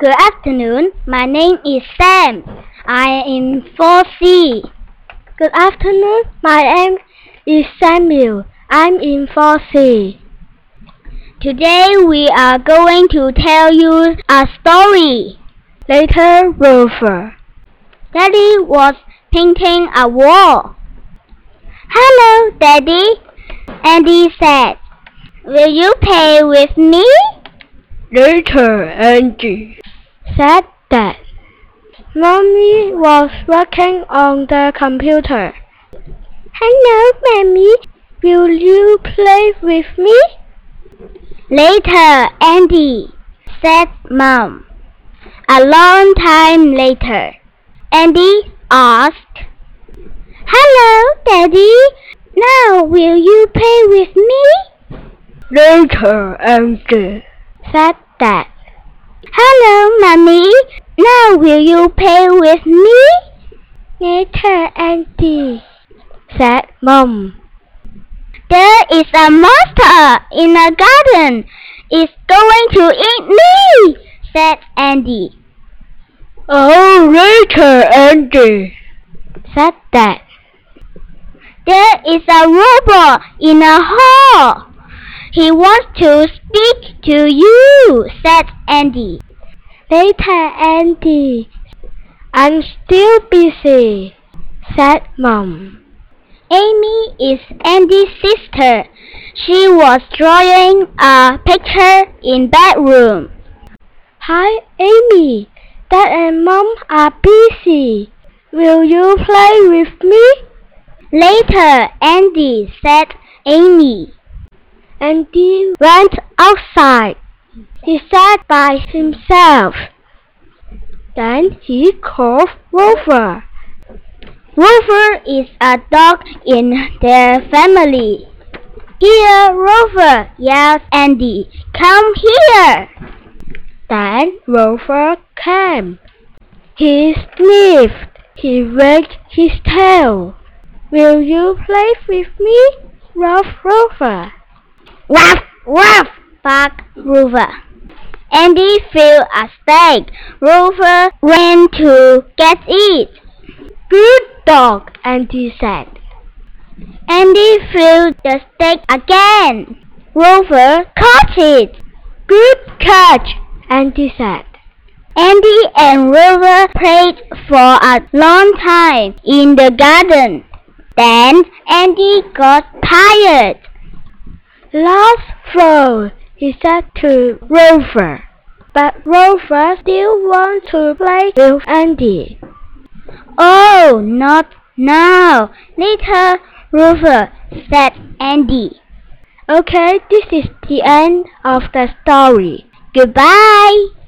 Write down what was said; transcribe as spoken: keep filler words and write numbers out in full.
Good afternoon. My name is Sam. I am in four C. Good afternoon. My name is Samuel. I'm in four C. Today we are going to tell you a story. Little Rover. Daddy was painting a wall. Hello, Daddy, Andy said. Will you play with me? Later, Andy, said Dad. Mommy was working on the computer. Hello, Mommy. Will you play with me? Later, Andy, said Mom. A long time later, Andy asked, Hello, Daddy. Now will you play with me? Later, Andy, said Dad. Hello, Mommy. Now will you play with me? Later, Andy, said Mom. There is a monster in the garden. It's going to eat me, said Andy. Oh, later, Andy, said Dad. There is a robot in a hall. He wants to speak to you, said Andy. Later, Andy. I'm still busy, said Mom. Amy is Andy's sister. She was drawing a picture in bedroom. Hi, Amy. Dad and Mom are busy. Will you play with me? Later, Andy, said Amy. Andy went outside. He sat by himself. Then he called Rover. Rover is a dog in their family. Here, Rover, yelled Andy. Come here. Then Rover came. He sniffed. He wagged his tail. Will you play with me, Ruff Rover? Ruff, ruff, barked Rover. Andy threw a steak. Rover ran to get it. Good dog, Andy said. Andy threw the steak again. Rover caught it. Good catch, Andy said. Andy and Rover played for a long time in the garden. Then Andy got tired. Last throw, he said to Rover. But Rover still wants to play with Andy. Oh, not now. Later, Rover, said Andy. Okay, this is the end of the story. Goodbye.